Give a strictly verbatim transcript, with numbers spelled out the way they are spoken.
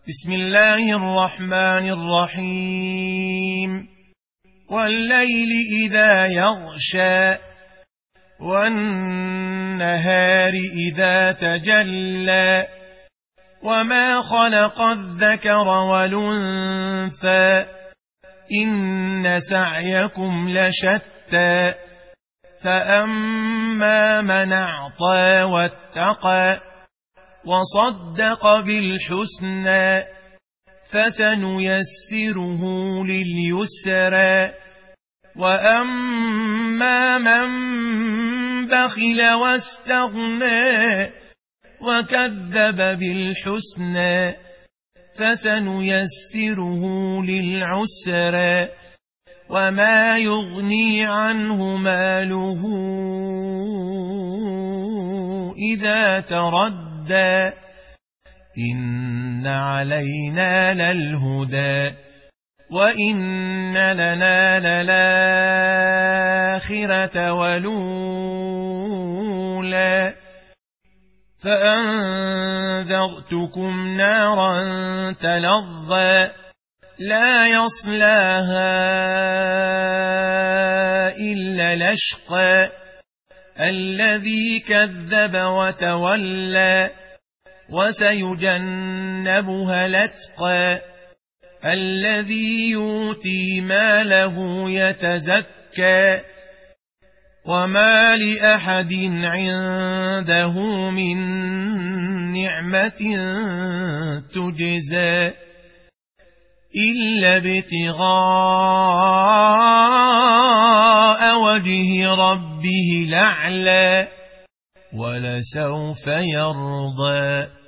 بسم الله الرحمن الرحيم والليل إذا يغشى والنهار إذا تجلى وما خلق الذكر والأنثى إن سعيكم لشتى فأما من أعطى واتقى وصدق بالحسنى فسنيسره لليسرى وأما من بخل واستغنى وكذب بالحسنى فسنيسره للعسرى وما يغني عنه ماله إذا تردى إن علينا للهدى وإن لنا للآخرة والأولى فأنذرتكم نارا تلظى لا يصلاها إلا الأشقى الذي كذب وتولى وسيجنبها الأتقى الذي يؤتي ماله يتزكى وما لأحد عنده من نعمة تجزى إلا ابتغاء وجه ربه الأعلى ولسوف يرضى.